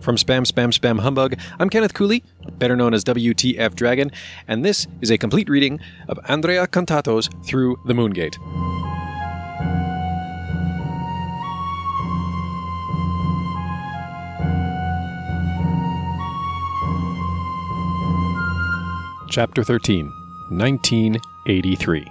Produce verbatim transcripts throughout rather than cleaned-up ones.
From Spam Spam Spam Humbug, I'm Kenneth Cooley, better known as W T F Dragon, and this is a complete reading of Andrea Cantato's Through the Moongate. Chapter thirteen, nineteen eighty-three.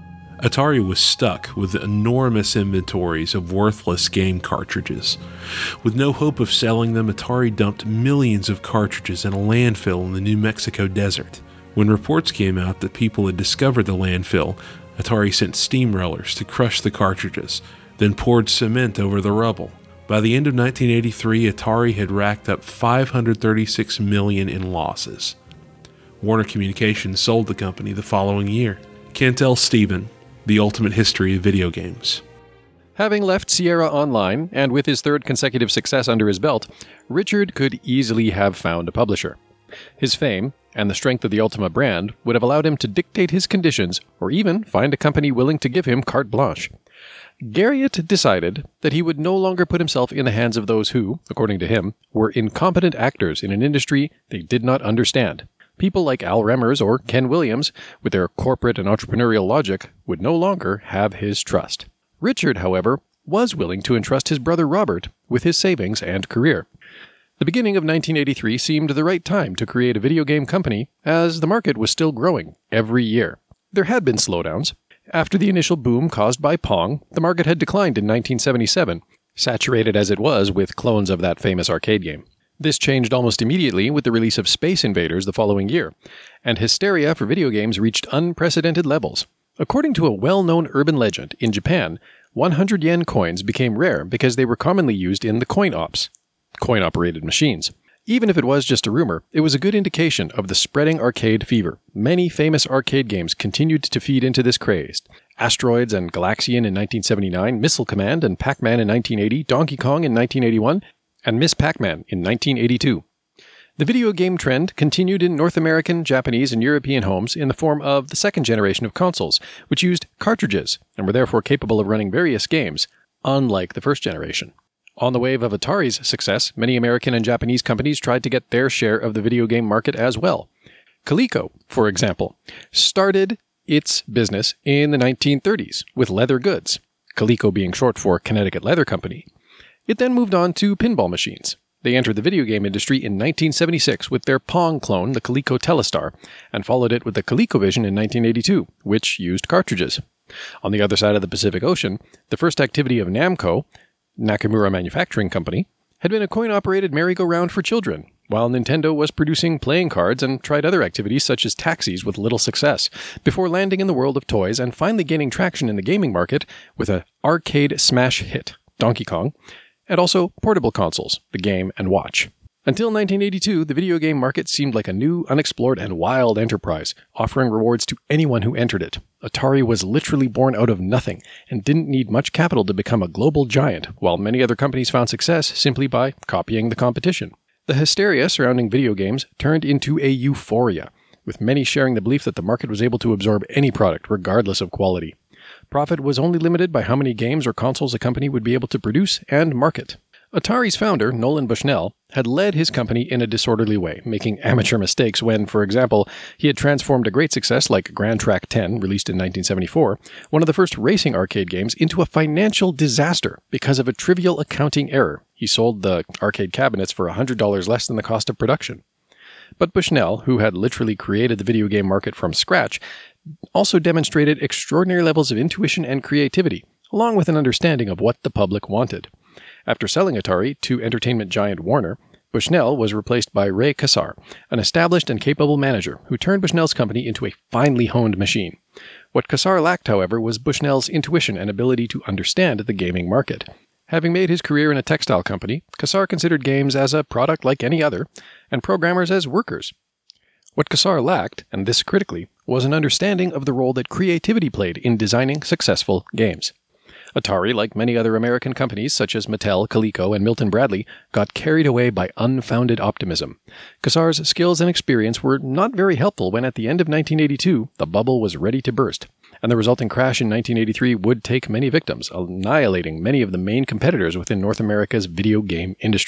Atari was stuck with enormous inventories of worthless game cartridges. With no hope of selling them, Atari dumped millions of cartridges in a landfill in the New Mexico desert. When reports came out that people had discovered the landfill, Atari sent steamrollers to crush the cartridges, then poured cement over the rubble. By the end of nineteen eighty-three, Atari had racked up five hundred thirty-six million dollars in losses. Warner Communications sold the company the following year. Cantel Stephen, The Ultimate History of Video Games. Having left Sierra Online, and with his third consecutive success under his belt, Richard could easily have found a publisher. His fame, and the strength of the Ultima brand, would have allowed him to dictate his conditions, or even find a company willing to give him carte blanche. Garriott decided that he would no longer put himself in the hands of those who, according to him, were incompetent actors in an industry they did not understand. People like Al Remmers or Ken Williams, with their corporate and entrepreneurial logic, would no longer have his trust. Richard, however, was willing to entrust his brother Robert with his savings and career. The beginning of nineteen eighty-three seemed the right time to create a video game company, as the market was still growing every year. There had been slowdowns. After the initial boom caused by Pong, the market had declined in nineteen seventy-seven, saturated as it was with clones of that famous arcade game. This changed almost immediately with the release of Space Invaders the following year, and hysteria for video games reached unprecedented levels. According to a well-known urban legend, in Japan, one hundred yen coins became rare because they were commonly used in the coin-ops, coin-operated machines. Even if it was just a rumor, it was a good indication of the spreading arcade fever. Many famous arcade games continued to feed into this craze. Asteroids and Galaxian in nineteen seventy-nine, Missile Command and Pac-Man in nineteen eighty, Donkey Kong in nineteen eighty-one, and Miss Pac-Man in nineteen eighty-two. The video game trend continued in North American, Japanese, and European homes in the form of the second generation of consoles, which used cartridges and were therefore capable of running various games, unlike the first generation. On the wave of Atari's success, many American and Japanese companies tried to get their share of the video game market as well. Coleco, for example, started its business in the nineteen thirties with leather goods, Coleco being short for Connecticut Leather Company. It then moved on to pinball machines. They entered the video game industry in nineteen seventy-six with their Pong clone, the Coleco Telestar, and followed it with the ColecoVision in nineteen eighty-two, which used cartridges. On the other side of the Pacific Ocean, the first activity of Namco, Nakamura Manufacturing Company, had been a coin-operated merry-go-round for children, while Nintendo was producing playing cards and tried other activities such as taxis with little success, before landing in the world of toys and finally gaining traction in the gaming market with an arcade smash hit, Donkey Kong, and also portable consoles, the Game and Watch. Until nineteen eighty-two, the video game market seemed like a new, unexplored, and wild enterprise, offering rewards to anyone who entered it. Atari was literally born out of nothing, and didn't need much capital to become a global giant, while many other companies found success simply by copying the competition. The hysteria surrounding video games turned into a euphoria, with many sharing the belief that the market was able to absorb any product, regardless of quality. Profit was only limited by how many games or consoles a company would be able to produce and market. Atari's founder, Nolan Bushnell, had led his company in a disorderly way, making amateur mistakes when, for example, he had transformed a great success like Grand Track ten, released in nineteen seventy-four, one of the first racing arcade games, into a financial disaster because of a trivial accounting error. He sold the arcade cabinets for one hundred dollars less than the cost of production. But Bushnell, who had literally created the video game market from scratch, also demonstrated extraordinary levels of intuition and creativity, along with an understanding of what the public wanted. After selling Atari to entertainment giant Warner, Bushnell was replaced by Ray Kassar, an established and capable manager who turned Bushnell's company into a finely honed machine. What Kassar lacked, however, was Bushnell's intuition and ability to understand the gaming market. Having made his career in a textile company, Kassar considered games as a product like any other, and programmers as workers. What Kassar lacked, and this critically, was an understanding of the role that creativity played in designing successful games. Atari, like many other American companies such as Mattel, Coleco, and Milton Bradley, got carried away by unfounded optimism. Kassar's skills and experience were not very helpful when at the end of nineteen eighty-two, the bubble was ready to burst, and the resulting crash in nineteen eighty-three would take many victims, annihilating many of the main competitors within North America's video game industry.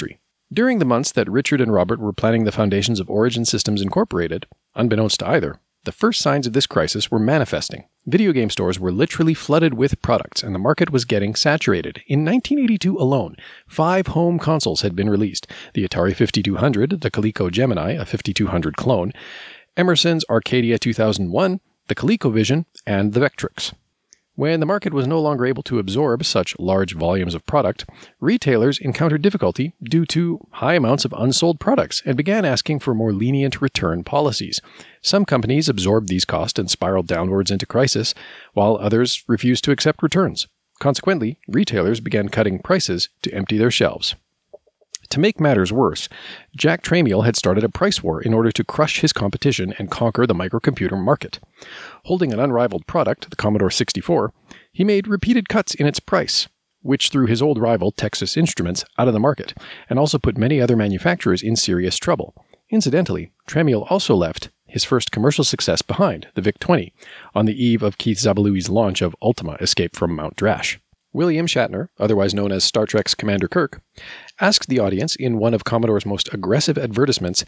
During the months that Richard and Robert were planning the foundations of Origin Systems Incorporated, unbeknownst to either, the first signs of this crisis were manifesting. Video game stores were literally flooded with products, and the market was getting saturated. In nineteen eighty-two alone, five home consoles had been released: the Atari fifty-two hundred, the Coleco Gemini, a fifty-two hundred clone, Emerson's Arcadia two thousand one, the ColecoVision, and the Vectrix. When the market was no longer able to absorb such large volumes of product, retailers encountered difficulty due to high amounts of unsold products and began asking for more lenient return policies. Some companies absorbed these costs and spiraled downwards into crisis, while others refused to accept returns. Consequently, retailers began cutting prices to empty their shelves. To make matters worse, Jack Tramiel had started a price war in order to crush his competition and conquer the microcomputer market. Holding an unrivaled product, the Commodore sixty-four, he made repeated cuts in its price, which threw his old rival, Texas Instruments, out of the market, and also put many other manufacturers in serious trouble. Incidentally, Tramiel also left his first commercial success behind, the VIC twenty, on the eve of Keith Zabaloui's launch of Ultima: Escape from Mount Drash. William Shatner, otherwise known as Star Trek's Commander Kirk, asked the audience in one of Commodore's most aggressive advertisements,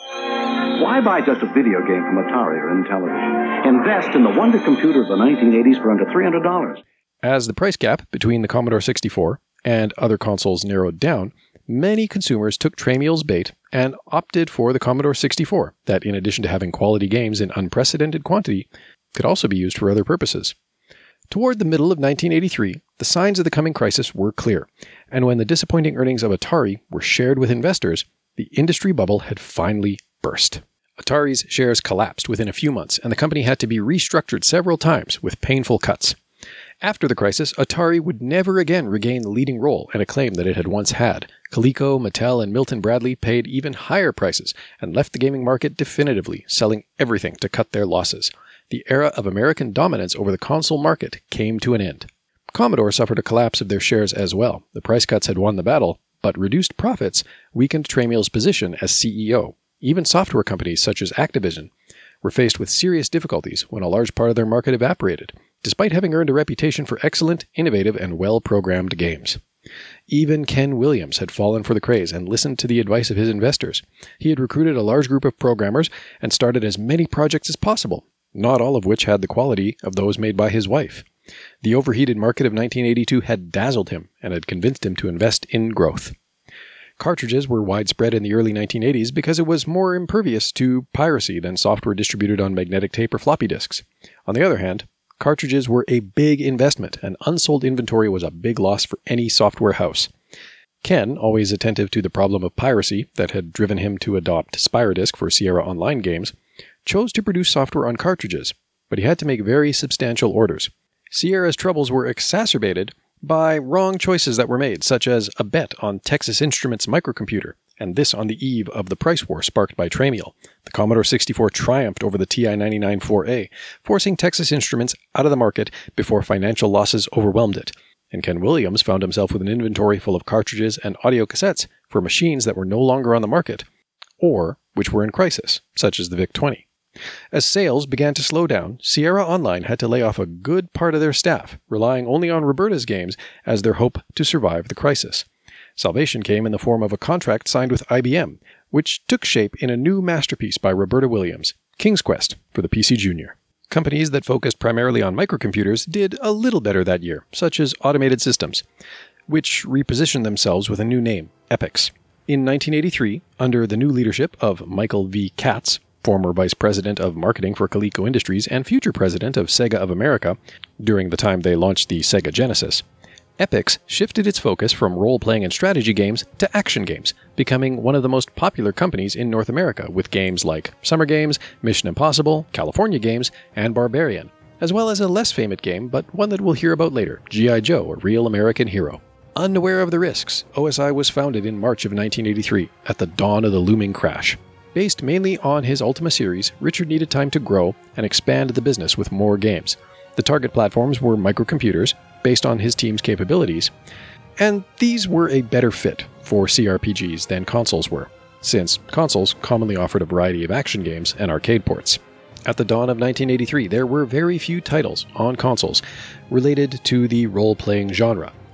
"Why buy just a video game from Atari or Intellivision? Invest in the wonder computer of the nineteen eighties for under three hundred dollars. As the price gap between the Commodore sixty-four and other consoles narrowed down, many consumers took Tramiel's bait and opted for the Commodore sixty-four, that in addition to having quality games in unprecedented quantity, could also be used for other purposes. Toward the middle of nineteen eighty-three, the signs of the coming crisis were clear, and when the disappointing earnings of Atari were shared with investors, the industry bubble had finally burst. Atari's shares collapsed within a few months, and the company had to be restructured several times with painful cuts. After the crisis, Atari would never again regain the leading role and acclaim that it had once had. Coleco, Mattel, and Milton Bradley paid even higher prices and left the gaming market definitively, selling everything to cut their losses. The era of American dominance over the console market came to an end. Commodore suffered a collapse of their shares as well. The price cuts had won the battle, but reduced profits weakened Tramiel's position as C E O. Even software companies such as Activision were faced with serious difficulties when a large part of their market evaporated, despite having earned a reputation for excellent, innovative, and well-programmed games. Even Ken Williams had fallen for the craze and listened to the advice of his investors. He had recruited a large group of programmers and started as many projects as possible, not all of which had the quality of those made by his wife. The overheated market of nineteen eighty-two had dazzled him and had convinced him to invest in growth. Cartridges were widespread in the early nineteen eighties because it was more impervious to piracy than software distributed on magnetic tape or floppy disks. On the other hand, cartridges were a big investment, and unsold inventory was a big loss for any software house. Ken, always attentive to the problem of piracy that had driven him to adopt Spyrodisc for Sierra Online games, chose to produce software on cartridges, but he had to make very substantial orders. Sierra's troubles were exacerbated by wrong choices that were made, such as a bet on Texas Instruments' microcomputer, and this on the eve of the price war sparked by Tramiel. The Commodore sixty-four triumphed over the T I ninety-nine four A, forcing Texas Instruments out of the market before financial losses overwhelmed it, and Ken Williams found himself with an inventory full of cartridges and audio cassettes for machines that were no longer on the market, or which were in crisis, such as the VIC twenty. As sales began to slow down, Sierra Online had to lay off a good part of their staff, relying only on Roberta's games as their hope to survive the crisis. Salvation came in the form of a contract signed with I B M, which took shape in a new masterpiece by Roberta Williams, King's Quest, for the P C Junior. Companies that focused primarily on microcomputers did a little better that year, such as Automated Systems, which repositioned themselves with a new name, Epyx. In nineteen eighty-three, under the new leadership of Michael V. Katz, former vice president of marketing for Coleco Industries and future president of Sega of America, during the time they launched the Sega Genesis, Epyx shifted its focus from role-playing and strategy games to action games, becoming one of the most popular companies in North America with games like Summer Games, Mission Impossible, California Games, and Barbarian, as well as a less famous game, but one that we'll hear about later, G I. Joe, a real American hero. Unaware of the risks, O S I was founded in March of nineteen eighty-three, at the dawn of the looming crash. Based mainly on his Ultima series, Richard needed time to grow and expand the business with more games. The target platforms were microcomputers, based on his team's capabilities, and these were a better fit for C R P Gs than consoles were, since consoles commonly offered a variety of action games and arcade ports. At the dawn of nineteen eighty-three, there were very few titles on consoles related to the role-playing genre,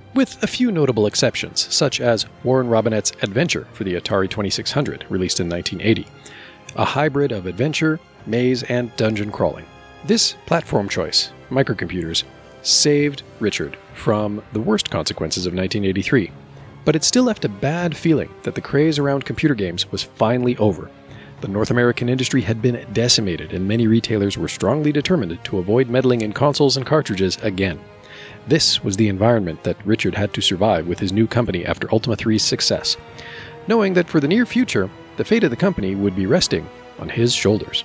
with a few notable exceptions, such as Warren Robinette's Adventure for the Atari twenty-six hundred, released in nineteen eighty, a hybrid of adventure, maze, and dungeon crawling. This platform choice, microcomputers, saved Richard from the worst consequences of nineteen eighty-three, but it still left a bad feeling that the craze around computer games was finally over. The North American industry had been decimated, and many retailers were strongly determined to avoid meddling in consoles and cartridges again. This was the environment that Richard had to survive with his new company after Ultima three's success, knowing that for the near future, the fate of the company would be resting on his shoulders.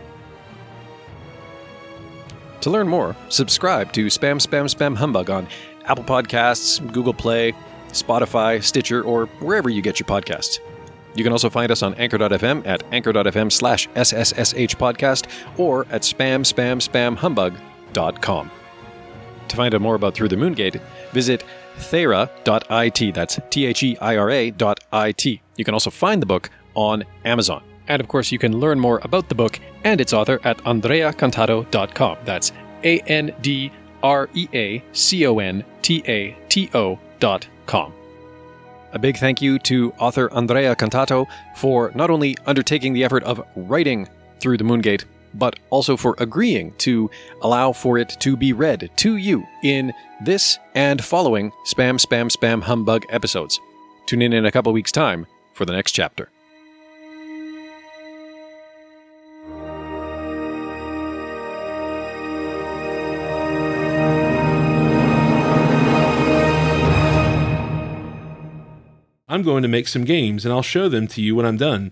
To learn more, subscribe to Spam Spam Spam Humbug on Apple Podcasts, Google Play, Spotify, Stitcher, or wherever you get your podcasts. You can also find us on anchor dot f m at anchor dot f m slash S S S H podcast or at spam spam spam humbug dot com. To find out more about Through the Moongate, visit thera dot I T. That's T H E I R A dot I T. You can also find the book on Amazon. And of course, you can learn more about the book and its author at andrea cantato dot com. That's A N D R E A C O N T A T O dot com. A big thank you to author Andrea Cantato for not only undertaking the effort of writing Through the Moongate, but also for agreeing to allow for it to be read to you in this and following Spam Spam Spam Humbug episodes. Tune in in a couple weeks' time for the next chapter. I'm going to make some games, and I'll show them to you when I'm done.